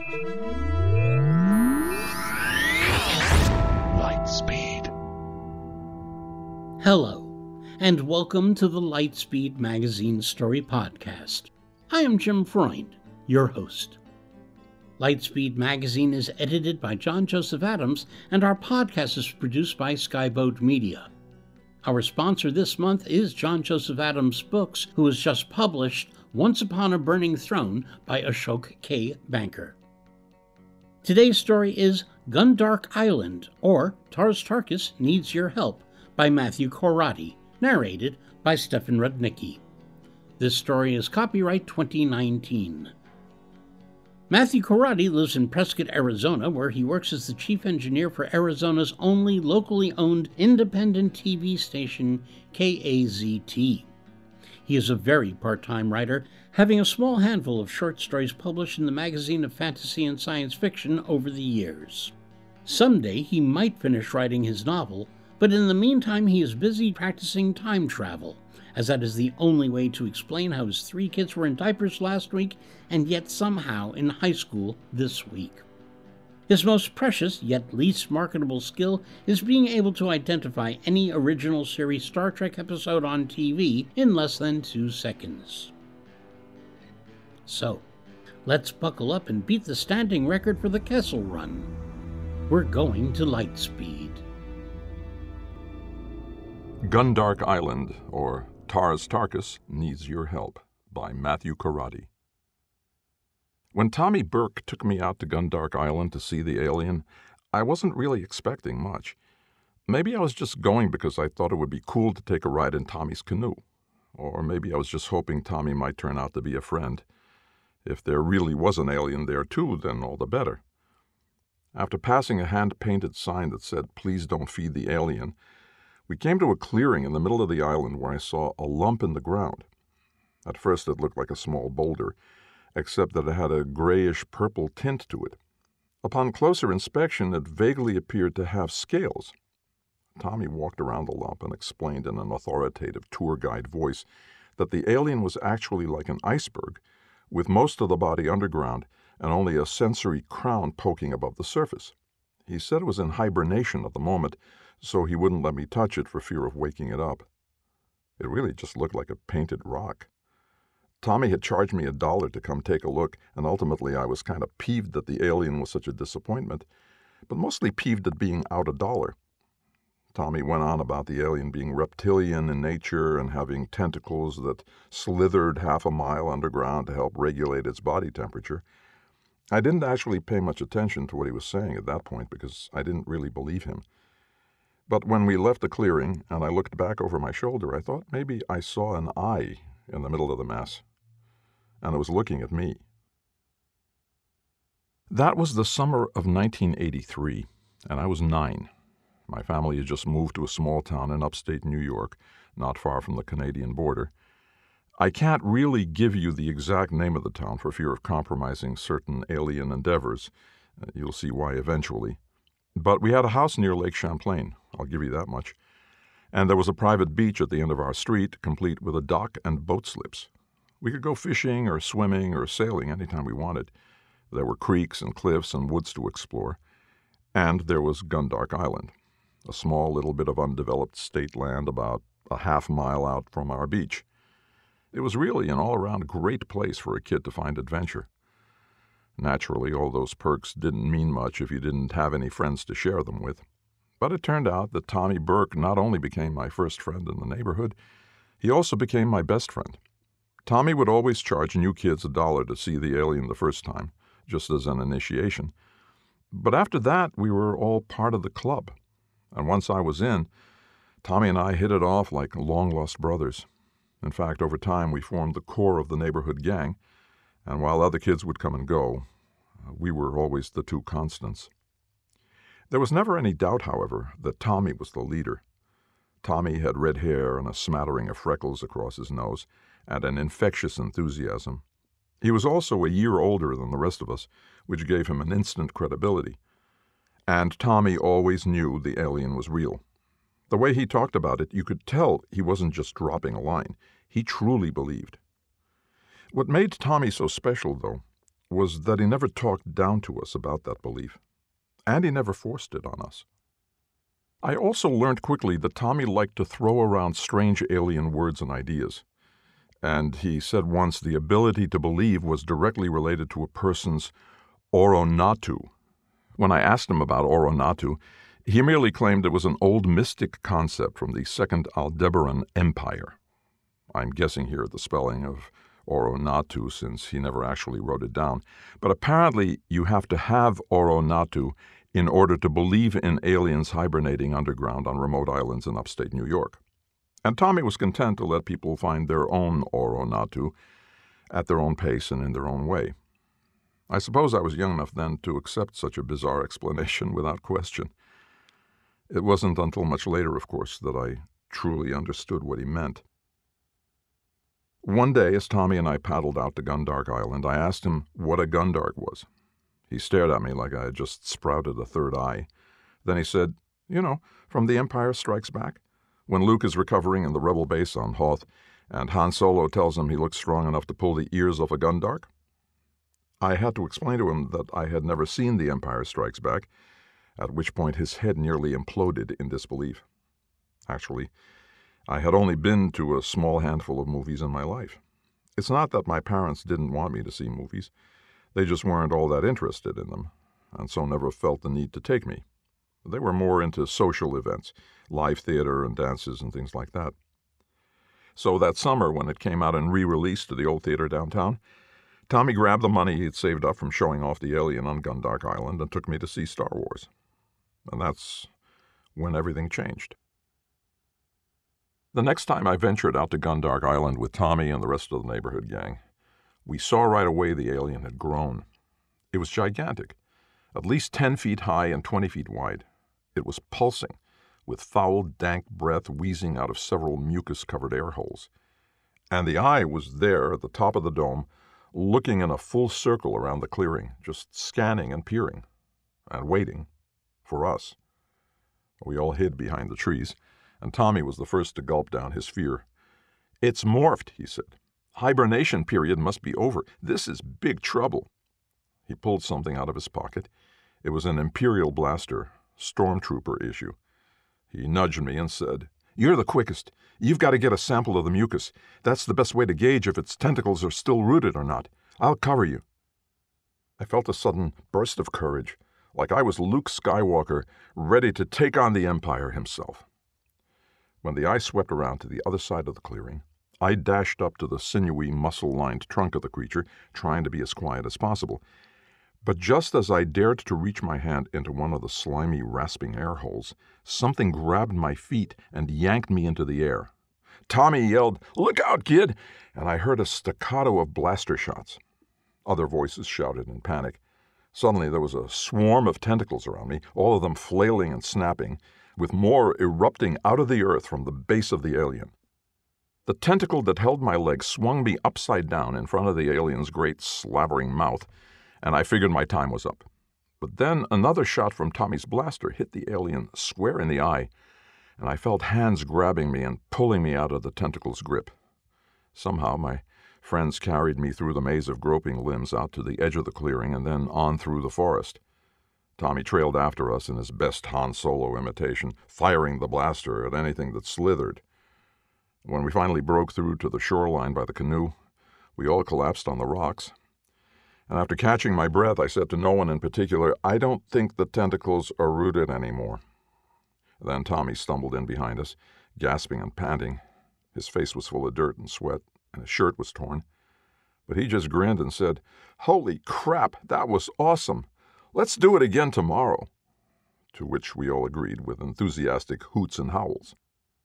Lightspeed. Hello, and welcome to the Lightspeed Magazine Story Podcast. I am Jim Freund, your host. Lightspeed Magazine is edited by John Joseph Adams, and our podcast is produced by Skyboat Media. Our sponsor this month is John Joseph Adams Books, who has just published Once Upon a Burning Throne by Ashok K. Banker. Today's story is Gundark Island, or Tars Tarkas Needs Your Help, by Matthew Korati, narrated by Stefan Rudnicki. This story is copyright 2019. Matthew Korati lives in Prescott, Arizona, where he works as the chief engineer for Arizona's only locally owned independent TV station, KAZT. He is a very part-time writer, having a small handful of short stories published in the magazine of fantasy and science fiction over the years. Someday he might finish writing his novel, but in the meantime he is busy practicing time travel, as that is the only way to explain how his 3 kids were in diapers last week and yet somehow in high school this week. His most precious, yet least marketable skill is being able to identify any original series Star Trek episode on TV in less than 2 seconds. So, let's buckle up and beat the standing record for the Kessel Run. We're going to Lightspeed. Gundark Island, or Tars Tarkas Needs Your Help, by Matthew Korati. When Tommy Burke took me out to Gundark Island to see the alien, I wasn't really expecting much. Maybe I was just going because I thought it would be cool to take a ride in Tommy's canoe. Or maybe I was just hoping Tommy might turn out to be a friend. If there really was an alien there too, then all the better. After passing a hand-painted sign that said, "Please don't feed the alien," we came to a clearing in the middle of the island where I saw a lump in the ground. At first it looked like a small boulder, except that it had a grayish-purple tint to it. Upon closer inspection, it vaguely appeared to have scales. Tommy walked around the lump and explained in an authoritative tour guide voice that the alien was actually like an iceberg, with most of the body underground and only a sensory crown poking above the surface. He said it was in hibernation at the moment, so he wouldn't let me touch it for fear of waking it up. It really just looked like a painted rock. Tommy had charged me $1 to come take a look, and ultimately I was kind of peeved that the alien was such a disappointment, but mostly peeved at being out $1. Tommy went on about the alien being reptilian in nature and having tentacles that slithered half a mile underground to help regulate its body temperature. I didn't actually pay much attention to what he was saying at that point because I didn't really believe him. But when we left the clearing and I looked back over my shoulder, I thought maybe I saw an eye in the middle of the mess, and it was looking at me. That was the summer of 1983, and I was 9. My family had just moved to a small town in upstate New York, not far from the Canadian border. I can't really give you the exact name of the town for fear of compromising certain alien endeavors. You'll see why eventually. But we had a house near Lake Champlain, I'll give you that much. And there was a private beach at the end of our street, complete with a dock and boat slips. We could go fishing or swimming or sailing anytime we wanted. There were creeks and cliffs and woods to explore. And there was Gundark Island, a small little bit of undeveloped state land about a half-mile out from our beach. It was really an all-around great place for a kid to find adventure. Naturally, all those perks didn't mean much if you didn't have any friends to share them with. But it turned out that Tommy Burke not only became my first friend in the neighborhood, he also became my best friend. Tommy would always charge new kids $1 to see the alien the first time, just as an initiation. But after that, we were all part of the club. And once I was in, Tommy and I hit it off like long-lost brothers. In fact, over time, we formed the core of the neighborhood gang, and while other kids would come and go, we were always the 2 constants. There was never any doubt, however, that Tommy was the leader. Tommy had red hair and a smattering of freckles across his nose, and an infectious enthusiasm. He was also a year older than the rest of us, which gave him an instant credibility. And Tommy always knew the alien was real. The way he talked about it, you could tell he wasn't just dropping a line. He truly believed. What made Tommy so special, though, was that he never talked down to us about that belief, and he never forced it on us. I also learned quickly that Tommy liked to throw around strange alien words and ideas, and he said once the ability to believe was directly related to a person's Oronatu. When I asked him about Oronatu, he merely claimed it was an old mystic concept from the Second Aldebaran Empire. I'm guessing here at the spelling of Oronatu since he never actually wrote it down, but apparently you have to have Oronatu in order to believe in aliens hibernating underground on remote islands in upstate New York. And Tommy was content to let people find their own Oronatu at their own pace and in their own way. I suppose I was young enough then to accept such a bizarre explanation without question. It wasn't until much later, of course, that I truly understood what he meant. One day, as Tommy and I paddled out to Gundark Island, I asked him what a Gundark was. He stared at me like I had just sprouted a third eye. Then he said, from The Empire Strikes Back, when Luke is recovering in the rebel base on Hoth, and Han Solo tells him he looks strong enough to pull the ears off a Gundark. I had to explain to him that I had never seen The Empire Strikes Back, at which point his head nearly imploded in disbelief. Actually, I had only been to a small handful of movies in my life. It's not that my parents didn't want me to see movies. They just weren't all that interested in them, and so never felt the need to take me. They were more into social events, live theater and dances and things like that. So that summer, when it came out and re-released to the old theater downtown, Tommy grabbed the money he'd saved up from showing off the alien on Gundark Island and took me to see Star Wars. And that's when everything changed. The next time I ventured out to Gundark Island with Tommy and the rest of the neighborhood gang, we saw right away the alien had grown. It was gigantic, at least 10 feet high and 20 feet wide. It was pulsing, with foul, dank breath wheezing out of several mucus-covered air holes. And the eye was there at the top of the dome, looking in a full circle around the clearing, just scanning and peering, and waiting for us. We all hid behind the trees, and Tommy was the first to gulp down his fear. "It's morphed," he said. "Hibernation period must be over. This is big trouble." He pulled something out of his pocket. It was an Imperial blaster, stormtrooper issue. He nudged me and said, "You're the quickest. You've got to get a sample of the mucus. That's the best way to gauge if its tentacles are still rooted or not. I'll cover you." I felt a sudden burst of courage, like I was Luke Skywalker, ready to take on the Empire himself. When the eye swept around to the other side of the clearing, I dashed up to the sinewy, muscle-lined trunk of the creature, trying to be as quiet as possible. But just as I dared to reach my hand into one of the slimy, rasping air holes, something grabbed my feet and yanked me into the air. Tommy yelled, "Look out, kid!" and I heard a staccato of blaster shots. Other voices shouted in panic. Suddenly there was a swarm of tentacles around me, all of them flailing and snapping, with more erupting out of the earth from the base of the alien. The tentacle that held my leg swung me upside down in front of the alien's great slavering mouth, and I figured my time was up. But then another shot from Tommy's blaster hit the alien square in the eye, and I felt hands grabbing me and pulling me out of the tentacle's grip. Somehow my friends carried me through the maze of groping limbs out to the edge of the clearing and then on through the forest. Tommy trailed after us in his best Han Solo imitation, firing the blaster at anything that slithered. When we finally broke through to the shoreline by the canoe, we all collapsed on the rocks. And after catching my breath, I said to no one in particular, "I don't think the tentacles are rooted anymore." Then Tommy stumbled in behind us, gasping and panting. His face was full of dirt and sweat, and his shirt was torn. But he just grinned and said, "Holy crap, that was awesome. Let's do it again tomorrow." To which we all agreed with enthusiastic hoots and howls.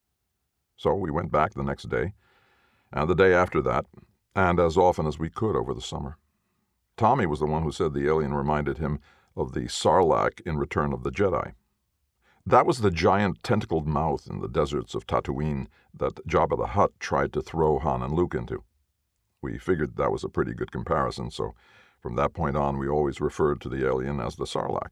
So we went back the next day, and the day after that, and as often as we could over the summer. Tommy was the one who said the alien reminded him of the Sarlacc in Return of the Jedi. That was the giant tentacled mouth in the deserts of Tatooine that Jabba the Hutt tried to throw Han and Luke into. We figured that was a pretty good comparison, so from that point on we always referred to the alien as the Sarlacc.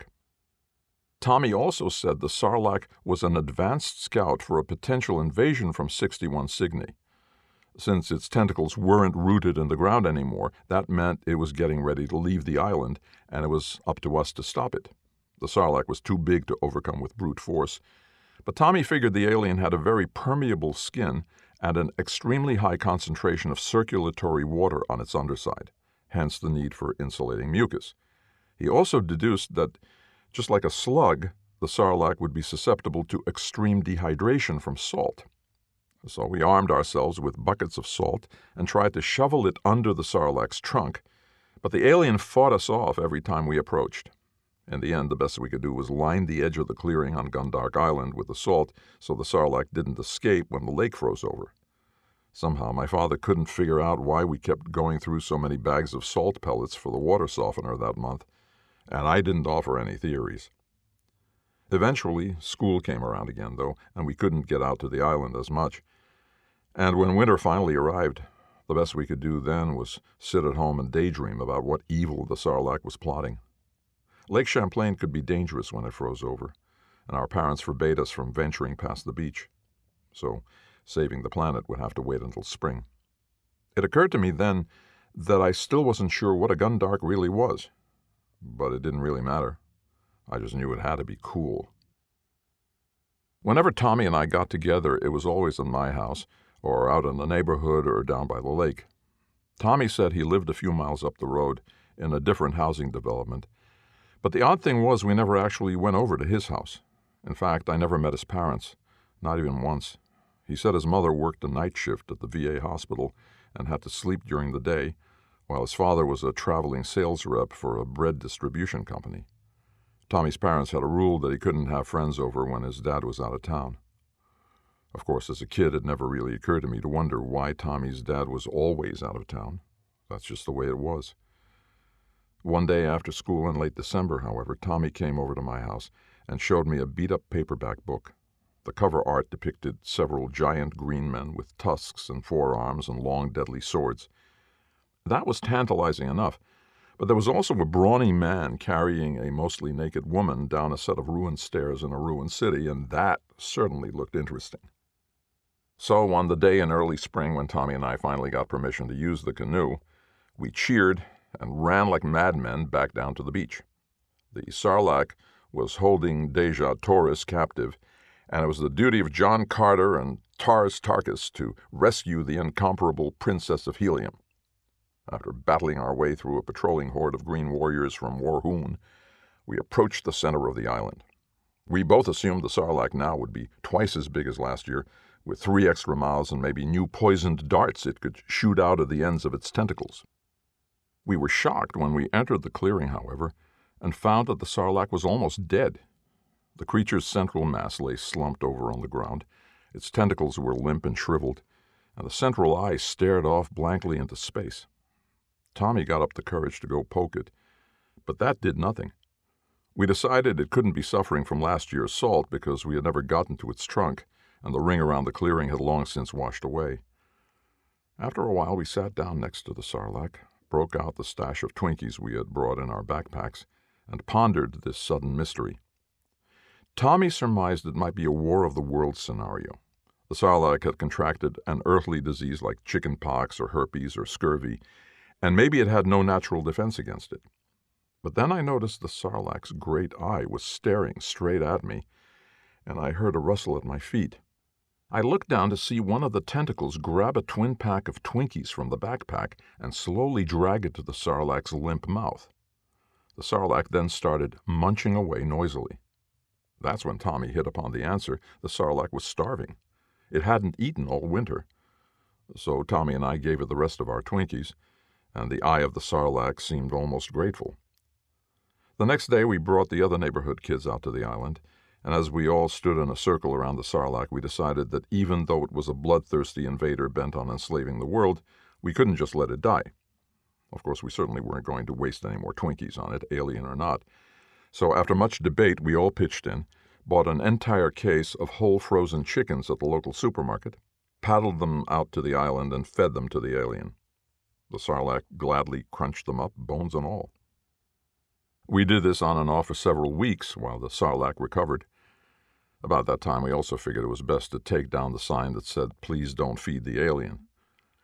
Tommy also said the Sarlacc was an advanced scout for a potential invasion from 61 Cygni. Since its tentacles weren't rooted in the ground anymore, that meant it was getting ready to leave the island, and it was up to us to stop it. The Sarlacc was too big to overcome with brute force. But Tommy figured the alien had a very permeable skin and an extremely high concentration of circulatory water on its underside, hence the need for insulating mucus. He also deduced that, just like a slug, the Sarlacc would be susceptible to extreme dehydration from salt. So we armed ourselves with buckets of salt and tried to shovel it under the Sarlacc's trunk, but the alien fought us off every time we approached. In the end, the best we could do was line the edge of the clearing on Gundark Island with the salt so the Sarlacc didn't escape when the lake froze over. Somehow my father couldn't figure out why we kept going through so many bags of salt pellets for the water softener that month, and I didn't offer any theories. Eventually, school came around again, though, and we couldn't get out to the island as much. And when winter finally arrived, the best we could do then was sit at home and daydream about what evil the Sarlacc was plotting. Lake Champlain could be dangerous when it froze over, and our parents forbade us from venturing past the beach. So, saving the planet would have to wait until spring. It occurred to me then that I still wasn't sure what a Gundark really was, but it didn't really matter. I just knew it had to be cool. Whenever Tommy and I got together, it was always in my house, or out in the neighborhood, or down by the lake. Tommy said he lived a few miles up the road in a different housing development, but the odd thing was we never actually went over to his house. In fact, I never met his parents, not even once. He said his mother worked a night shift at the VA hospital and had to sleep during the day, while his father was a traveling sales rep for a bread distribution company. Tommy's parents had a rule that he couldn't have friends over when his dad was out of town. Of course, as a kid, it never really occurred to me to wonder why Tommy's dad was always out of town. That's just the way it was. One day after school in late December, however, Tommy came over to my house and showed me a beat-up paperback book. The cover art depicted several giant green men with tusks and forearms and long, deadly swords. That was tantalizing enough, but there was also a brawny man carrying a mostly naked woman down a set of ruined stairs in a ruined city, and that certainly looked interesting. So, on the day in early spring when Tommy and I finally got permission to use the canoe, we cheered and ran like madmen back down to the beach. The Sarlacc was holding Dejah Thoris captive, and it was the duty of John Carter and Tars Tarkas to rescue the incomparable Princess of Helium. After battling our way through a patrolling horde of green warriors from Warhoon, we approached the center of the island. We both assumed the Sarlacc now would be twice as big as last year, with 3 extra mouths and maybe new poisoned darts it could shoot out of the ends of its tentacles. We were shocked when we entered the clearing, however, and found that the Sarlacc was almost dead. The creature's central mass lay slumped over on the ground. Its tentacles were limp and shriveled, and the central eye stared off blankly into space. Tommy got up the courage to go poke it, but that did nothing. We decided it couldn't be suffering from last year's salt because we had never gotten to its trunk, and the ring around the clearing had long since washed away. After a while, we sat down next to the Sarlacc, broke out the stash of Twinkies we had brought in our backpacks, and pondered this sudden mystery. Tommy surmised it might be a War of the Worlds scenario. The Sarlacc had contracted an earthly disease like chicken pox or herpes or scurvy, and maybe it had no natural defense against it. But then I noticed the Sarlacc's great eye was staring straight at me, and I heard a rustle at my feet. I looked down to see one of the tentacles grab a twin pack of Twinkies from the backpack and slowly drag it to the Sarlacc's limp mouth. The Sarlacc then started munching away noisily. That's when Tommy hit upon the answer. The Sarlacc was starving. It hadn't eaten all winter. So Tommy and I gave it the rest of our Twinkies, and the eye of the Sarlacc seemed almost grateful. The next day we brought the other neighborhood kids out to the island, and as we all stood in a circle around the Sarlacc, we decided that even though it was a bloodthirsty invader bent on enslaving the world, we couldn't just let it die. Of course, we certainly weren't going to waste any more Twinkies on it, alien or not. So after much debate, we all pitched in, bought an entire case of whole frozen chickens at the local supermarket, paddled them out to the island, and fed them to the alien. The Sarlacc gladly crunched them up, bones and all. We did this on and off for several weeks while the Sarlacc recovered. About that time, we also figured it was best to take down the sign that said, "Please don't feed the alien."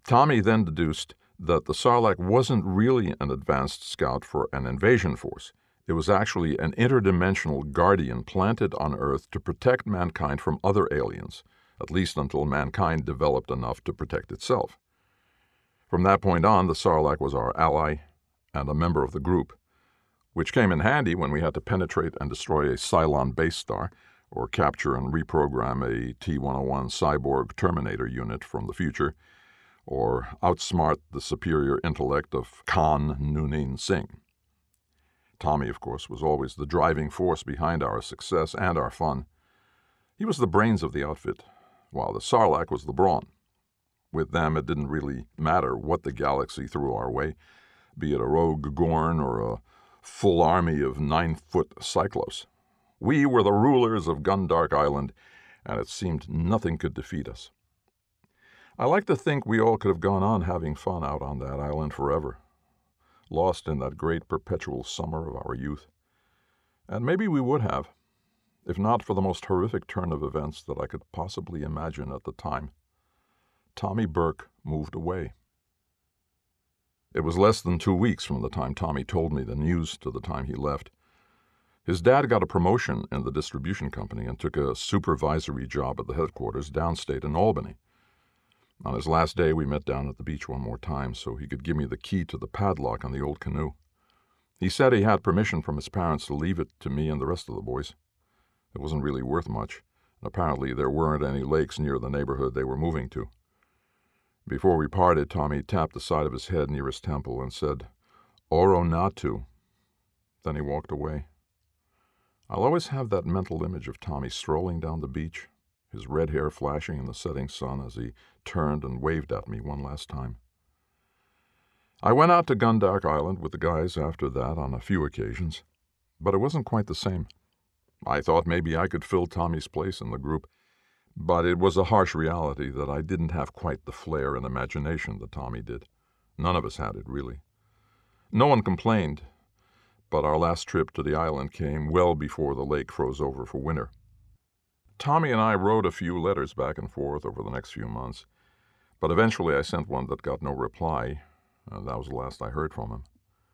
Tommy then deduced that the Sarlacc wasn't really an advanced scout for an invasion force. It was actually an interdimensional guardian planted on Earth to protect mankind from other aliens, at least until mankind developed enough to protect itself. From that point on, the Sarlacc was our ally and a member of the group, which came in handy when we had to penetrate and destroy a Cylon base star, or capture and reprogram a T-101 cyborg Terminator unit from the future, or outsmart the superior intellect of Khan Noonien Singh. Tommy, of course, was always the driving force behind our success and our fun. He was the brains of the outfit, while the Sarlacc was the brawn. With them, it didn't really matter what the galaxy threw our way, be it a rogue Gorn or a full army of 9-foot Cyclops. We were the rulers of Gundark Island, and it seemed nothing could defeat us. I like to think we all could have gone on having fun out on that island forever, lost in that great perpetual summer of our youth. And maybe we would have, if not for the most horrific turn of events that I could possibly imagine at the time. Tommy Burke moved away. It was less than 2 weeks from the time Tommy told me the news to the time he left. His dad got a promotion in the distribution company and took a supervisory job at the headquarters downstate in Albany. On his last day, we met down at the beach one more time so he could give me the key to the padlock on the old canoe. He said he had permission from his parents to leave it to me and the rest of the boys. It wasn't really worth much, and apparently there weren't any lakes near the neighborhood they were moving to. Before we parted, Tommy tapped the side of his head near his temple and said, "Oro Natu." Then he walked away. I'll always have that mental image of Tommy strolling down the beach, his red hair flashing in the setting sun as he turned and waved at me one last time. I went out to Gundark Island with the guys after that on a few occasions, but it wasn't quite the same. I thought maybe I could fill Tommy's place in the group, but it was a harsh reality that I didn't have quite the flair and imagination that Tommy did. None of us had it, really. No one complained, but our last trip to the island came well before the lake froze over for winter. Tommy and I wrote a few letters back and forth over the next few months, but eventually I sent one that got no reply, and that was the last I heard from him.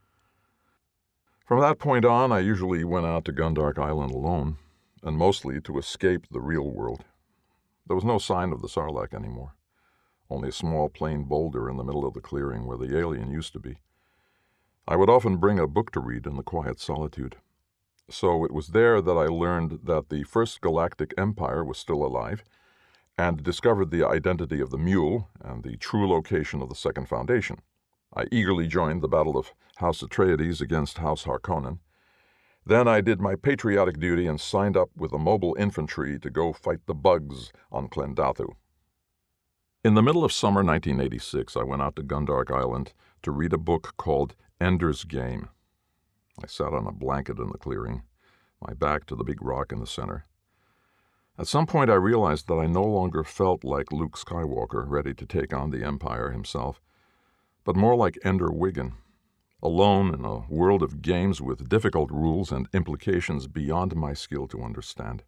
From that point on, I usually went out to Gundark Island alone, and mostly to escape the real world. There was no sign of the Sarlacc anymore, only a small plain boulder in the middle of the clearing where the alien used to be. I would often bring a book to read in the quiet solitude. So it was there that I learned that the First Galactic Empire was still alive, and discovered the identity of the Mule and the true location of the Second Foundation. I eagerly joined the Battle of House Atreides against House Harkonnen. Then I did my patriotic duty and signed up with the mobile infantry to go fight the bugs on Klendathu. In the middle of summer 1986, I went out to Gundark Island to read a book called Ender's Game. I sat on a blanket in the clearing, my back to the big rock in the center. At some point I realized that I no longer felt like Luke Skywalker ready to take on the Empire himself, but more like Ender Wiggin, alone in a world of games with difficult rules and implications beyond my skill to understand.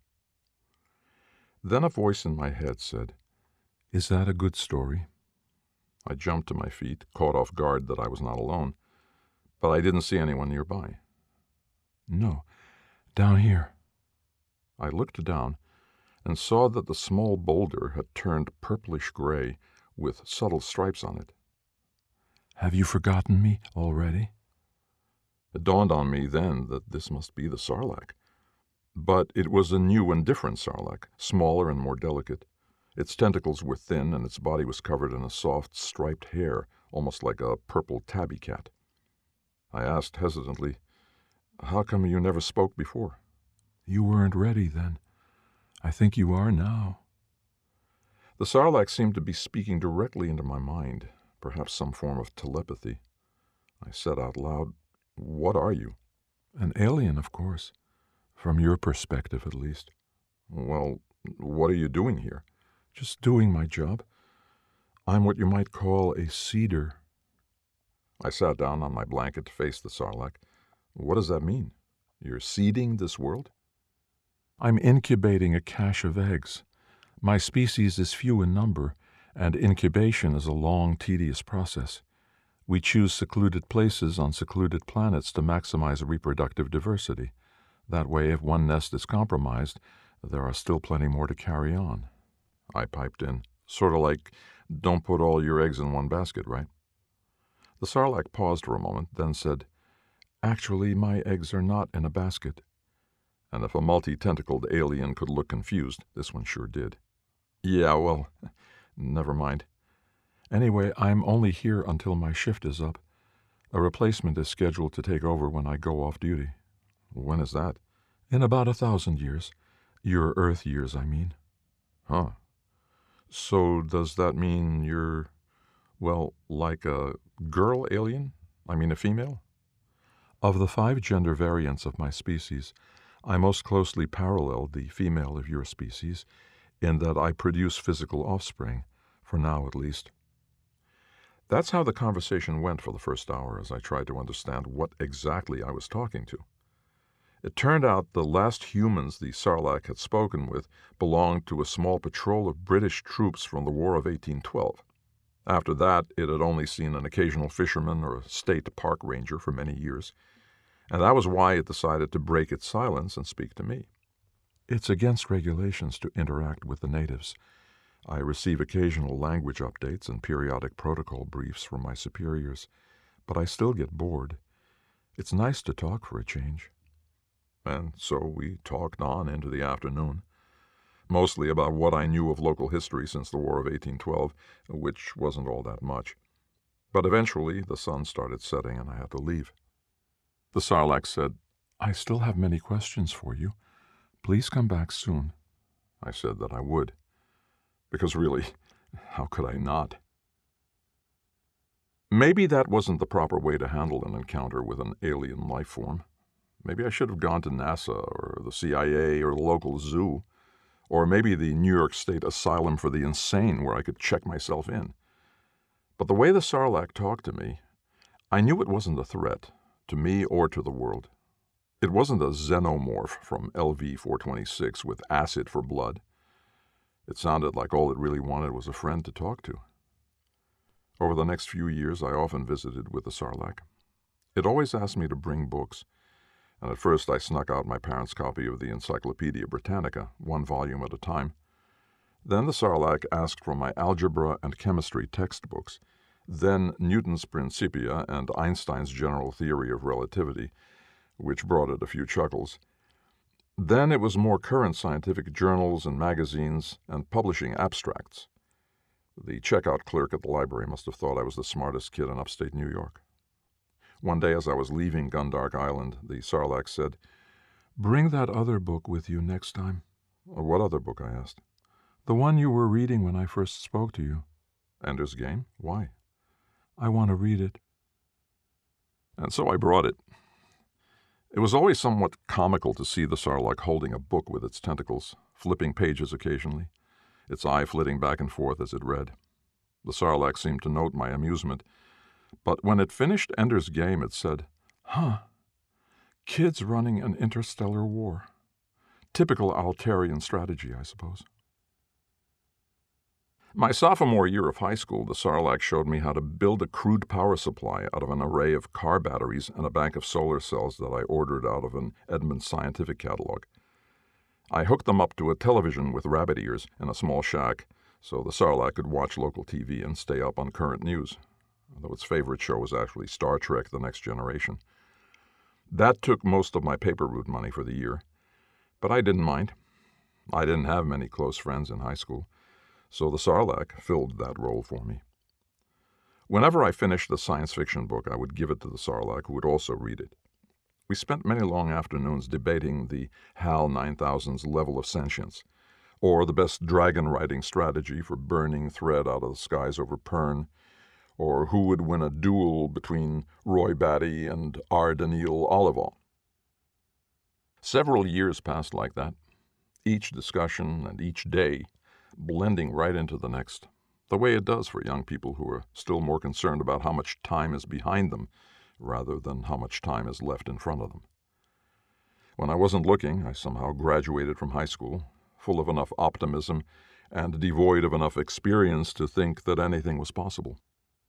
Then a voice in my head said, "Is that a good story?" I jumped to my feet, caught off guard that I was not alone, but I didn't see anyone nearby. "No, down here." I looked down and saw that the small boulder had turned purplish gray with subtle stripes on it. "Have you forgotten me already?" It dawned on me then that this must be the Sarlacc. But it was a new and different Sarlacc, smaller and more delicate. Its tentacles were thin and its body was covered in a soft striped hair, almost like a purple tabby cat. I asked hesitantly, "How come you never spoke before?" "You weren't ready then. I think you are now." The Sarlacc seemed to be speaking directly into my mind, perhaps some form of telepathy. I said out loud, "What are you?" "An alien, of course. From your perspective, at least." "Well, what are you doing here?" "Just doing my job. I'm what you might call a seeder." I sat down on my blanket to face the Sarlacc. "What does that mean? You're seeding this world?" "I'm incubating a cache of eggs. My species is few in number, and incubation is a long, tedious process. We choose secluded places on secluded planets to maximize reproductive diversity. That way, if one nest is compromised, there are still plenty more to carry on. I piped in, sort of like, don't put all your eggs in one basket, right? The Sarlacc paused for a moment, then said, actually, my eggs are not in a basket. And if a multi-tentacled alien could look confused, this one sure did. Yeah, well, never mind. Anyway, I'm only here until my shift is up. A replacement is scheduled to take over when I go off duty. When is that? In about 1,000 years. Your Earth years, I mean. Huh. So does that mean you're, well, like a girl alien? I mean a female? Of the 5 gender variants of my species, I most closely parallel the female of your species in that I produce physical offspring, for now at least. That's how the conversation went for the first hour as I tried to understand what exactly I was talking to. It turned out the last humans the Sarlacc had spoken with belonged to a small patrol of British troops from the War of 1812. After that, it had only seen an occasional fisherman or a state park ranger for many years, and that was why it decided to break its silence and speak to me. It's against regulations to interact with the natives. I receive occasional language updates and periodic protocol briefs from my superiors, but I still get bored. It's nice to talk for a change. And so we talked on into the afternoon, mostly about what I knew of local history since the War of 1812, which wasn't all that much. But eventually the sun started setting and I had to leave. The Sarlacc said, I still have many questions for you. Please come back soon. I said that I would. Because really, how could I not? Maybe that wasn't the proper way to handle an encounter with an alien life form. Maybe I should have gone to NASA or the CIA or the local zoo, or maybe the New York State Asylum for the Insane where I could check myself in. But the way the Sarlacc talked to me, I knew it wasn't a threat, to me or to the world. It wasn't a xenomorph from LV-426 with acid for blood. It sounded like all it really wanted was a friend to talk to. Over the next few years, I often visited with the Sarlacc. It always asked me to bring books, and at first I snuck out my parents' copy of the Encyclopedia Britannica, 1 volume at a time. Then the Sarlacc asked for my algebra and chemistry textbooks, then Newton's Principia and Einstein's General Theory of Relativity, which brought it a few chuckles. Then it was more current scientific journals and magazines and publishing abstracts. The checkout clerk at the library must have thought I was the smartest kid in upstate New York. One day as I was leaving Gundark Island, the Sarlacc said, Bring that other book with you next time. What other book? I asked. The one you were reading when I first spoke to you. Ender's Game? Why? I want to read it. And so I brought it. It was always somewhat comical to see the Sarlacc holding a book with its tentacles, flipping pages occasionally, its eye flitting back and forth as it read. The Sarlacc seemed to note my amusement, but when it finished Ender's Game, it said, Kids running an interstellar war. Typical Altarian strategy, I suppose. My sophomore year of high school, the Sarlacc showed me how to build a crude power supply out of an array of car batteries and a bank of solar cells that I ordered out of an Edmunds Scientific catalog. I hooked them up to a television with rabbit ears in a small shack so the Sarlacc could watch local TV and stay up on current news, though its favorite show was actually Star Trek: The Next Generation. That took most of my paper route money for the year, but I didn't mind. I didn't have many close friends in high school, so the Sarlacc filled that role for me. Whenever I finished the science fiction book, I would give it to the Sarlacc, who would also read it. We spent many long afternoons debating the HAL 9000's level of sentience, or the best dragon-riding strategy for burning thread out of the skies over Pern, or who would win a duel between Roy Batty and R. Daniil Olival. Several years passed like that, each discussion and each day blending right into the next, the way it does for young people who are still more concerned about how much time is behind them rather than how much time is left in front of them. When I wasn't looking, I somehow graduated from high school, full of enough optimism and devoid of enough experience to think that anything was possible.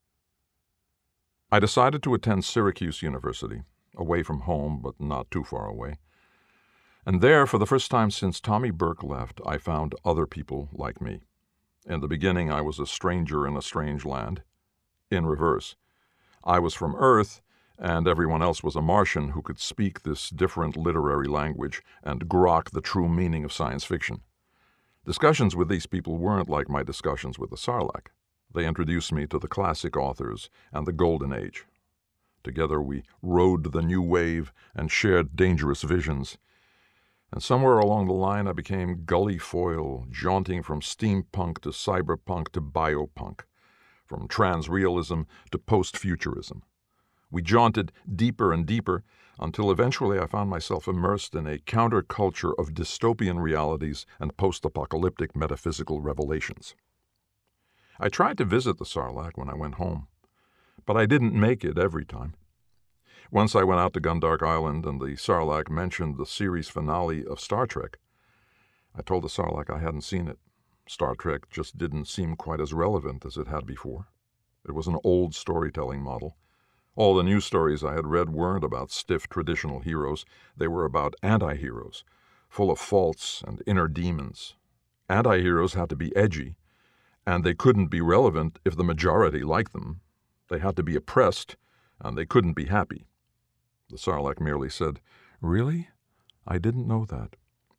I decided to attend Syracuse University, away from home but not too far away. And there, for the first time since Tommy Burke left, I found other people like me. In the beginning, I was a stranger in a strange land. In reverse, I was from Earth, and everyone else was a Martian who could speak this different literary language and grok the true meaning of science fiction. Discussions with these people weren't like my discussions with the Sarlacc. They introduced me to the classic authors and the Golden Age. Together we rode the new wave and shared dangerous visions. And somewhere along the line I became Gully Foyle, jaunting from steampunk to cyberpunk to biopunk, from transrealism to post-futurism. We jaunted deeper and deeper until eventually I found myself immersed in a counterculture of dystopian realities and post-apocalyptic metaphysical revelations. I tried to visit the Sarlacc when I went home, but I didn't make it every time. Once I went out to Gundark Island and the Sarlacc mentioned the series finale of Star Trek. I told the Sarlacc I hadn't seen it. Star Trek just didn't seem quite as relevant as it had before. It was an old storytelling model. All the new stories I had read weren't about stiff traditional heroes. They were about anti-heroes, full of faults and inner demons. Anti-heroes had to be edgy, and they couldn't be relevant if the majority liked them. They had to be oppressed, and they couldn't be happy. The Sarlacc merely said, "Really? I didn't know that."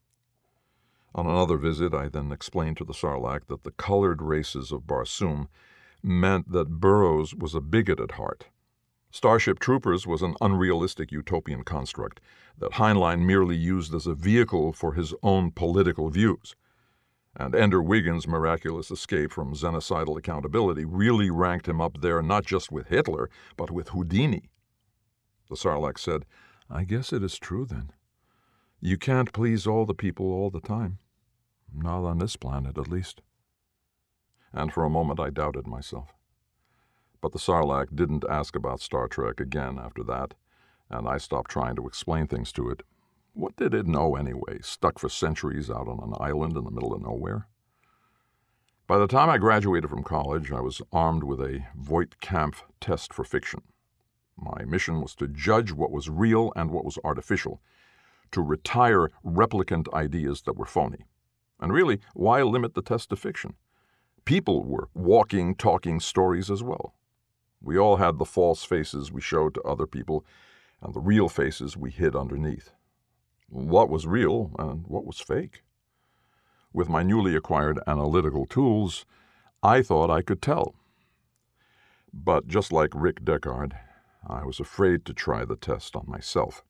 On another visit, I then explained to the Sarlacc that the colored races of Barsoom meant that Burroughs was a bigot at heart. Starship Troopers was an unrealistic utopian construct that Heinlein merely used as a vehicle for his own political views. And Ender Wiggins' miraculous escape from xenocidal accountability really ranked him up there not just with Hitler, but with Houdini. The Sarlacc said, "I guess it is true then. You can't please all the people all the time. Not on this planet, at least." And for a moment I doubted myself. But the Sarlacc didn't ask about Star Trek again after that, and I stopped trying to explain things to it. What did it know anyway, stuck for centuries out on an island in the middle of nowhere? By the time I graduated from college, I was armed with a Voigt-Kampff test for fiction. My mission was to judge what was real and what was artificial, to retire replicant ideas that were phony. And really, why limit the test to fiction? People were walking, talking stories as well. We all had the false faces we showed to other people and the real faces we hid underneath. What was real and what was fake? With my newly acquired analytical tools, I thought I could tell. But just like Rick Deckard, I was afraid to try the test on myself.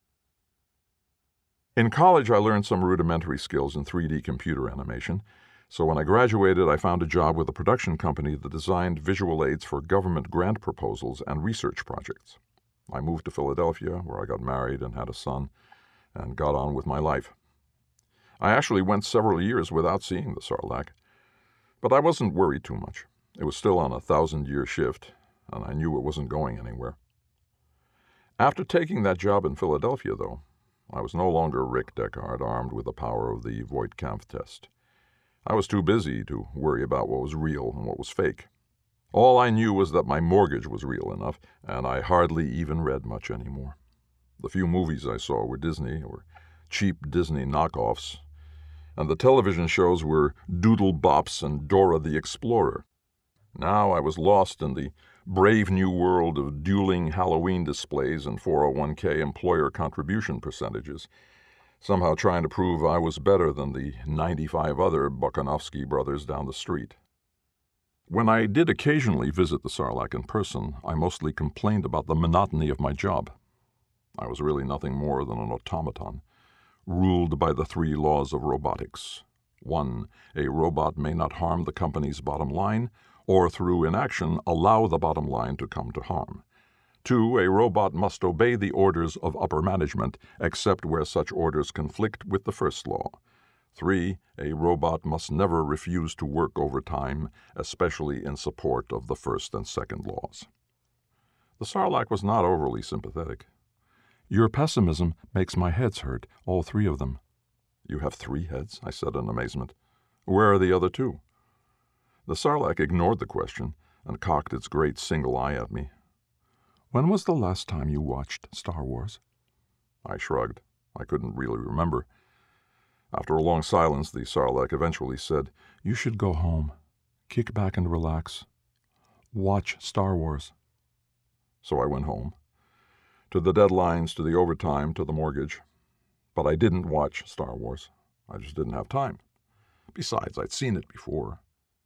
In college, I learned some rudimentary skills in 3D computer animation, so when I graduated, I found a job with a production company that designed visual aids for government grant proposals and research projects. I moved to Philadelphia, where I got married and had a son, and got on with my life. I actually went several years without seeing the Sarlacc, but I wasn't worried too much. It was still on a 1,000-year shift, and I knew it wasn't going anywhere. After taking that job in Philadelphia, though, I was no longer Rick Deckard, armed with the power of the Voigt-Kampff test. I was too busy to worry about what was real and what was fake. All I knew was that my mortgage was real enough, and I hardly even read much anymore. The few movies I saw were Disney, or cheap Disney knockoffs, and the television shows were Doodle Bops and Dora the Explorer. Now I was lost in the brave new world of dueling Halloween displays and 401k employer contribution percentages, somehow trying to prove I was better than the 95 other Bokanovsky brothers down the street. When I did occasionally visit the Sarlacc in person, I mostly complained about the monotony of my job. I was really nothing more than an automaton, ruled by the 3 laws of robotics. 1, a robot may not harm the company's bottom line, or through inaction allow the bottom line to come to harm. 2, a robot must obey the orders of upper management, except where such orders conflict with the first law. 3, a robot must never refuse to work overtime, especially in support of the first and second laws. The Sarlacc was not overly sympathetic. "Your pessimism makes my heads hurt, all 3 of them." "You have 3 heads?" I said in amazement. Where are the other two? The Sarlacc ignored the question and cocked its great single eye at me. When was the last time you watched Star Wars? I shrugged. I couldn't really remember. After a long silence, the Sarlacc eventually said, You should go home. Kick back and relax. Watch Star Wars. So I went home. To the deadlines, to the overtime, to the mortgage. But I didn't watch Star Wars. I just didn't have time. Besides, I'd seen it before.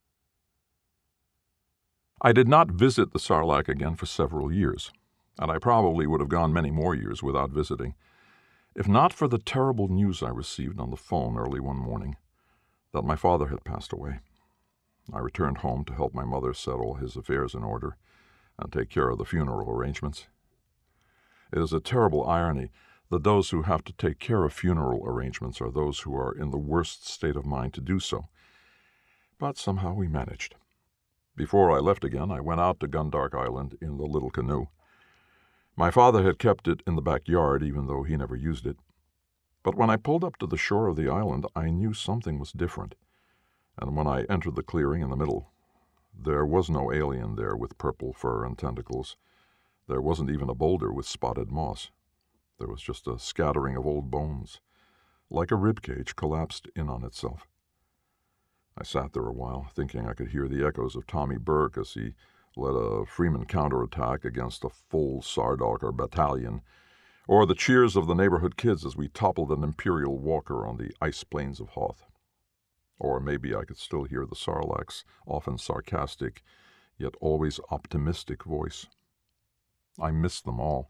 I did not visit the Sarlacc again for several years, and I probably would have gone many more years without visiting, if not for the terrible news I received on the phone early one morning, that my father had passed away. I returned home to help my mother set all his affairs in order and take care of the funeral arrangements. It is a terrible irony that those who have to take care of funeral arrangements are those who are in the worst state of mind to do so. But somehow we managed. Before I left again, I went out to Gundark Island in the little canoe. My father had kept it in the backyard, even though he never used it. But when I pulled up to the shore of the island, I knew something was different. And when I entered the clearing in the middle, there was no alien there with purple fur and tentacles. There wasn't even a boulder with spotted moss. There was just a scattering of old bones, like a ribcage collapsed in on itself. I sat there a while, thinking I could hear the echoes of Tommy Burke as he led a Freeman counterattack against a full Sardalker battalion, or the cheers of the neighborhood kids as we toppled an Imperial Walker on the ice plains of Hoth. Or maybe I could still hear the Sarlacc's often sarcastic, yet always optimistic voice. I missed them all.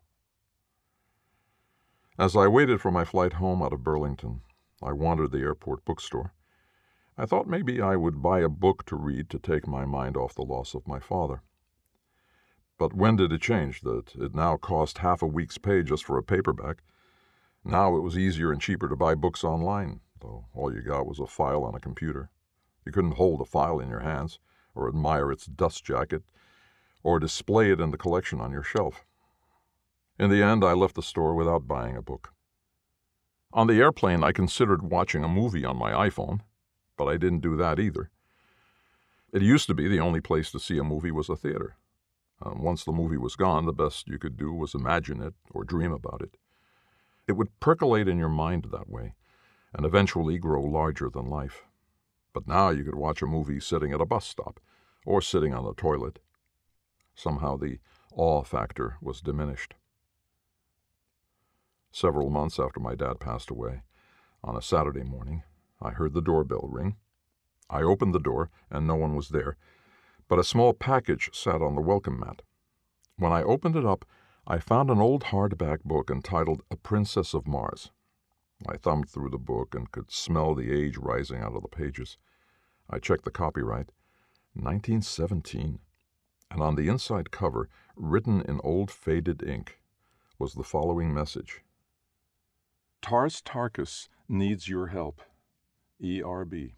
As I waited for my flight home out of Burlington, I wandered the airport bookstore. I thought maybe I would buy a book to read to take my mind off the loss of my father. But when did it change that it now cost half a week's pay just for a paperback? Now it was easier and cheaper to buy books online, though all you got was a file on a computer. You couldn't hold a file in your hands, or admire its dust jacket, or display it in the collection on your shelf. In the end, I left the store without buying a book. On the airplane, I considered watching a movie on my iPhone, but I didn't do that either. It used to be the only place to see a movie was a theater. Once the movie was gone, the best you could do was imagine it or dream about it. It would percolate in your mind that way, and eventually grow larger than life. But now you could watch a movie sitting at a bus stop, or sitting on the toilet. Somehow the awe factor was diminished. Several months after my dad passed away, on a Saturday morning, I heard the doorbell ring. I opened the door, and no one was there, but a small package sat on the welcome mat. When I opened it up, I found an old hardback book entitled A Princess of Mars. I thumbed through the book and could smell the age rising out of the pages. I checked the copyright, 1917, and on the inside cover, written in old faded ink, was the following message. Tars Tarkas needs your help. E.R.B.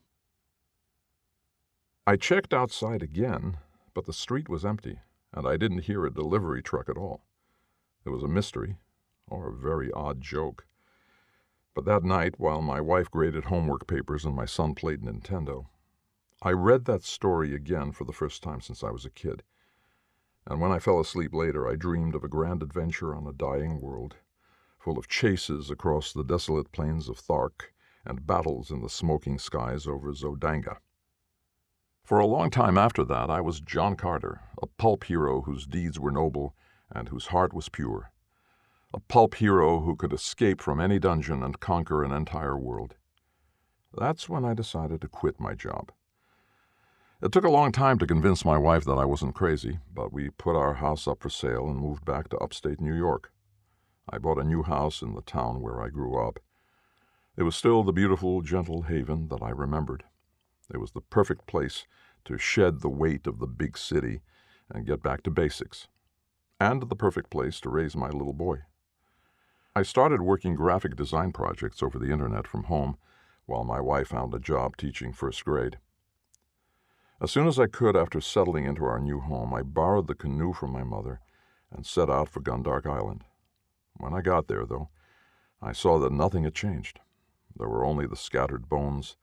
I checked outside again, but the street was empty, and I didn't hear a delivery truck at all. It was a mystery, or a very odd joke. But that night, while my wife graded homework papers and my son played Nintendo, I read that story again for the first time since I was a kid. And when I fell asleep later, I dreamed of a grand adventure on a dying world, full of chases across the desolate plains of Thark and battles in the smoking skies over Zodanga. For a long time after that, I was John Carter, a pulp hero whose deeds were noble and whose heart was pure. A pulp hero who could escape from any dungeon and conquer an entire world. That's when I decided to quit my job. It took a long time to convince my wife that I wasn't crazy, but we put our house up for sale and moved back to upstate New York. I bought a new house in the town where I grew up. It was still the beautiful, gentle haven that I remembered. It was the perfect place to shed the weight of the big city and get back to basics, and the perfect place to raise my little boy. I started working graphic design projects over the internet from home while my wife found a job teaching first grade. As soon as I could after settling into our new home, I borrowed the canoe from my mother and set out for Gundark Island. When I got there, though, I saw that nothing had changed. There were only the scattered bones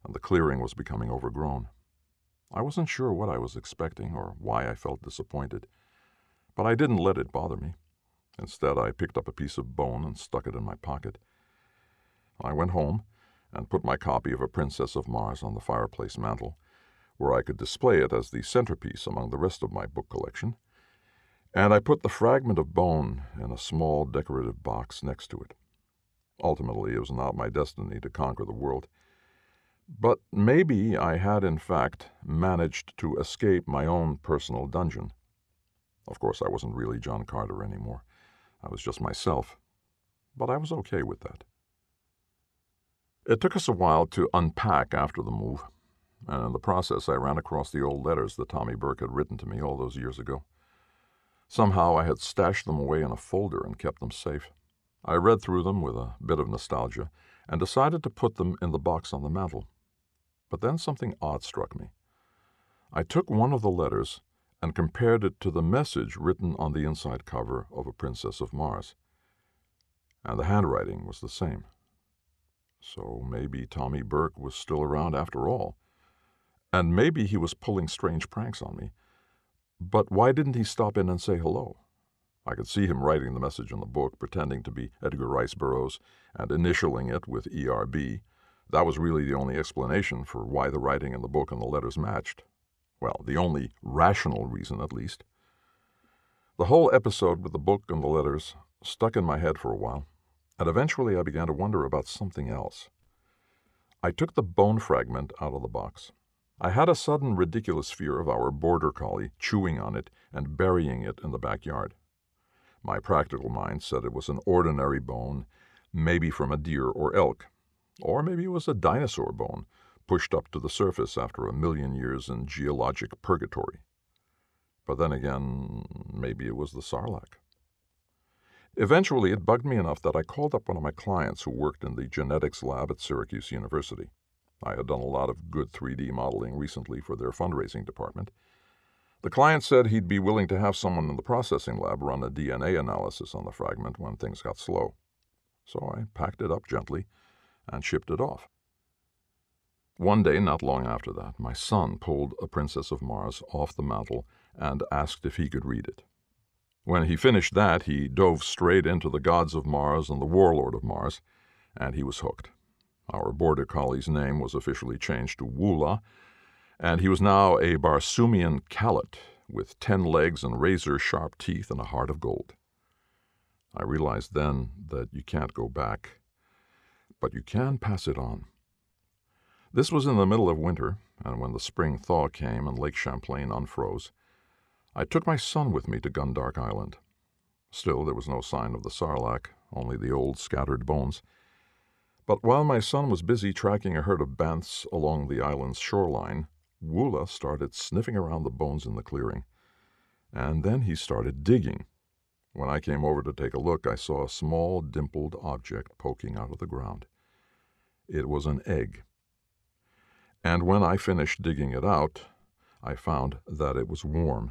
and the clearing was becoming overgrown. I wasn't sure what I was expecting or why I felt disappointed, but I didn't let it bother me. Instead, I picked up a piece of bone and stuck it in my pocket. I went home and put my copy of A Princess of Mars on the fireplace mantel, where I could display it as the centerpiece among the rest of my book collection, and I put the fragment of bone in a small decorative box next to it. Ultimately, it was not my destiny to conquer the world, but maybe I had in fact managed to escape my own personal dungeon. Of course, I wasn't really John Carter anymore. I was just myself, but I was okay with that. It took us a while to unpack after the move, and in the process I ran across the old letters that Tommy Burke had written to me all those years ago. Somehow I had stashed them away in a folder and kept them safe. I read through them with a bit of nostalgia and decided to put them in the box on the mantel. But then something odd struck me. I took one of the letters and compared it to the message written on the inside cover of A Princess of Mars, and the handwriting was the same. So maybe Tommy Burke was still around after all, and maybe he was pulling strange pranks on me. But why didn't he stop in and say hello? I could see him writing the message in the book, pretending to be Edgar Rice Burroughs, and initialing it with ERB. That was really the only explanation for why the writing in the book and the letters matched. Well, the only rational reason, at least. The whole episode with the book and the letters stuck in my head for a while, and eventually I began to wonder about something else. I took the bone fragment out of the box. I had a sudden ridiculous fear of our border collie chewing on it and burying it in the backyard. My practical mind said it was an ordinary bone, maybe from a deer or elk, or maybe it was a dinosaur bone, pushed up to the surface after 1,000,000 years in geologic purgatory. But then again, maybe it was the sarlacc. Eventually, it bugged me enough that I called up one of my clients who worked in the genetics lab at Syracuse University. I had done a lot of good 3D modeling recently for their fundraising department. The client said he'd be willing to have someone in the processing lab run a DNA analysis on the fragment when things got slow. So I packed it up gently and shipped it off. One day, not long after that, my son pulled A Princess of Mars off the mantel and asked if he could read it. When he finished that, he dove straight into the Gods of Mars and the Warlord of Mars, and he was hooked. Our border collie's name was officially changed to Woola, and he was now a Barsoomian Callet with 10 legs and razor-sharp teeth and a heart of gold. I realized then that you can't go back, but you can pass it on. This was in the middle of winter, and when the spring thaw came and Lake Champlain unfroze, I took my son with me to Gundark Island. Still, there was no sign of the sarlacc, only the old scattered bones. But while my son was busy tracking a herd of banths along the island's shoreline, Woola started sniffing around the bones in the clearing, and then he started digging. When I came over to take a look, I saw a small, dimpled object poking out of the ground. It was an egg. And when I finished digging it out, I found that it was warm.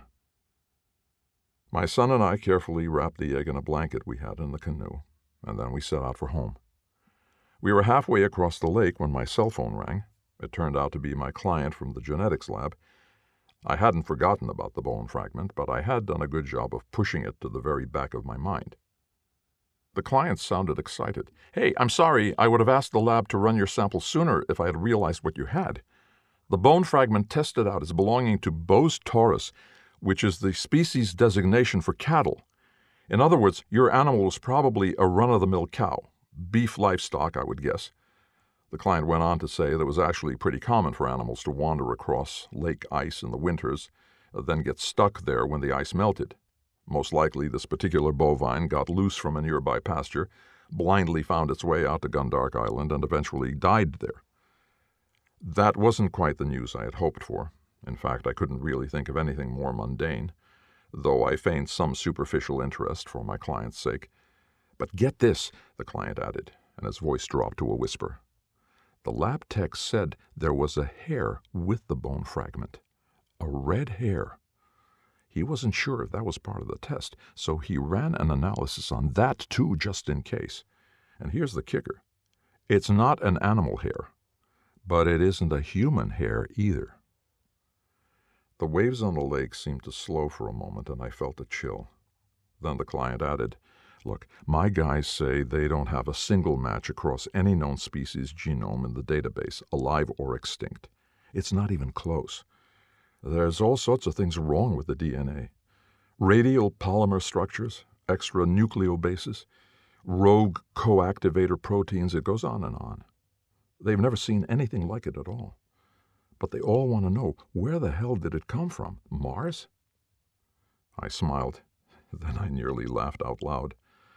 My son and I carefully wrapped the egg in a blanket we had in the canoe, and then we set out for home. We were halfway across the lake when my cell phone rang. It turned out to be my client from the genetics lab. I hadn't forgotten about the bone fragment, but I had done a good job of pushing it to the very back of my mind. The client sounded excited. "Hey, I'm sorry, I would have asked the lab to run your sample sooner if I had realized what you had. The bone fragment tested out is belonging to Bos taurus, which is the species designation for cattle. In other words, your animal was probably a run-of-the-mill cow. Beef livestock, I would guess." The client went on to say that it was actually pretty common for animals to wander across lake ice in the winters, then get stuck there when the ice melted. Most likely this particular bovine got loose from a nearby pasture, blindly found its way out to Gundark Island, and eventually died there. That wasn't quite the news I had hoped for. In fact, I couldn't really think of anything more mundane, though I feigned some superficial interest for my client's sake. "But get this," the client added, and his voice dropped to a whisper. "The lab tech said there was a hair with the bone fragment. A red hair. He wasn't sure if that was part of the test, so he ran an analysis on that too, just in case. And here's the kicker. It's not an animal hair, But it isn't a human hair either. The waves on the lake seemed to slow for a moment, and I felt a chill. Then the client added, "Look, my guys say they don't have a single match across any known species genome in the database, alive or extinct. It's not even close. There's all sorts of things wrong with the DNA. Radial polymer structures, extra nucleobases, rogue coactivator proteins, it goes on and on. They've never seen anything like it at all. But they all want to know, where the hell did it come from? Mars?" I smiled. Then I nearly laughed out loud.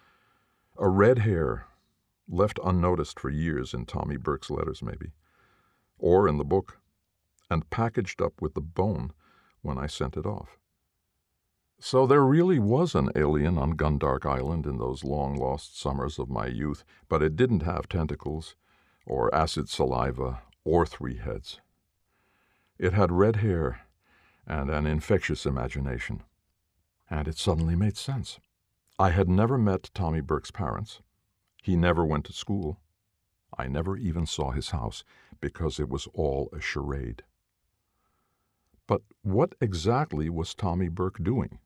A red hair, left unnoticed for years in Tommy Burke's letters maybe, or in the book, and packaged up with the bone when I sent it off. So there really was an alien on Gundark Island in those long-lost summers of my youth, but it didn't have tentacles, or acid saliva, or 3 heads. It had red hair and an infectious imagination. And it suddenly made sense. I had never met Tommy Burke's parents. He never went to school. I never even saw his house, because it was all a charade. But what exactly was Tommy Burke doing?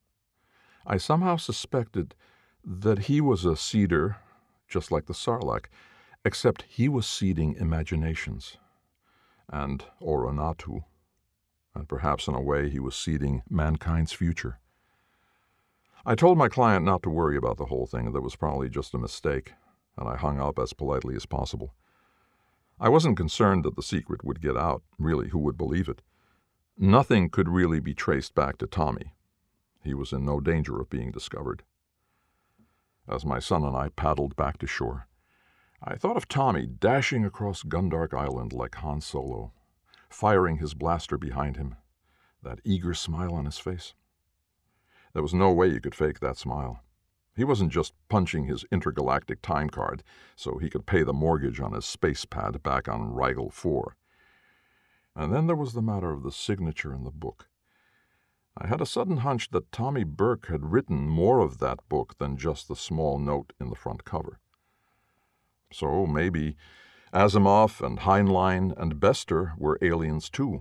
I somehow suspected that he was a seeder, just like the Sarlacc, except he was seeding imaginations, and Oronatu, and perhaps in a way he was seeding mankind's future. I told my client not to worry about the whole thing, that it was probably just a mistake, and I hung up as politely as possible. I wasn't concerned that the secret would get out. Really, who would believe it? Nothing could really be traced back to Tommy. He was in no danger of being discovered. As my son and I paddled back to shore, I thought of Tommy dashing across Gundark Island like Han Solo, firing his blaster behind him, that eager smile on his face. There was no way you could fake that smile. He wasn't just punching his intergalactic time card so he could pay the mortgage on his space pad back on Rigel 4. And then there was the matter of the signature in the book. I had a sudden hunch that Tommy Burke had written more of that book than just the small note in the front cover. So maybe Asimov and Heinlein and Bester were aliens too.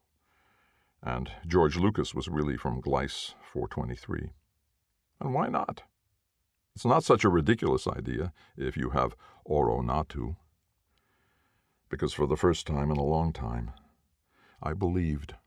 And George Lucas was really from Gliese 423. And why not? It's not such a ridiculous idea if you have Oronatu. Because for the first time in a long time, I believed.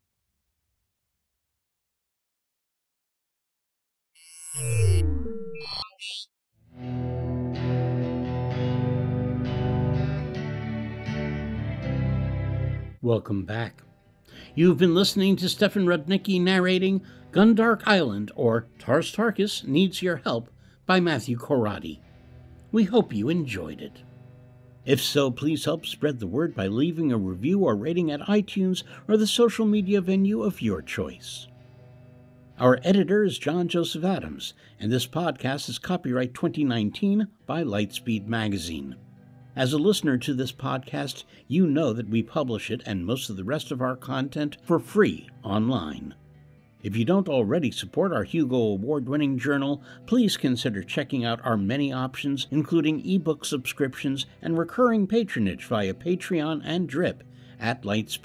Welcome back. You've been listening to Stefan Rudnicki narrating Gundark Island, or Tars Tarkas Needs Your Help, by Matthew Corradi. We hope you enjoyed it. If so, please help spread the word by leaving a review or rating at iTunes or the social media venue of your choice. Our editor is John Joseph Adams, and this podcast is copyright 2019 by Lightspeed Magazine. As a listener to this podcast, you know that we publish it and most of the rest of our content for free online. If you don't already support our Hugo Award-winning journal, please consider checking out our many options, including ebook subscriptions and recurring patronage via Patreon and Drip at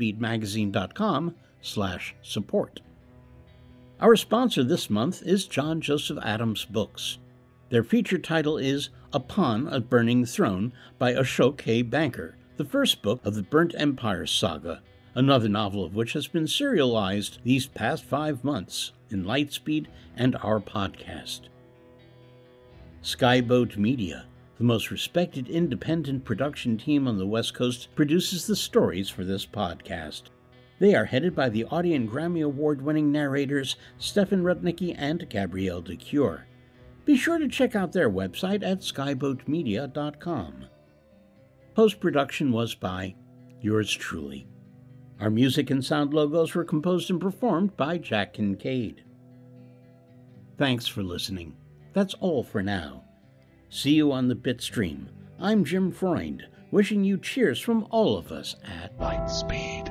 lightspeedmagazine.com/support. Our sponsor this month is John Joseph Adams Books. Their feature title is Upon a Burning Throne by Ashok K. Banker, the first book of the Burnt Empire saga, another novel of which has been serialized these past 5 months in Lightspeed and our podcast. Skyboat Media, the most respected independent production team on the West Coast, produces the stories for this podcast. They are headed by the Audie and Grammy Award-winning narrators Stefan Rudnicki and Gabrielle de Cure. Be sure to check out their website at skyboatmedia.com. Post-production was by yours truly. Our music and sound logos were composed and performed by Jack Kincaid. Thanks for listening. That's all for now. See you on the Bitstream. I'm Jim Freund, wishing you cheers from all of us at Lightspeed.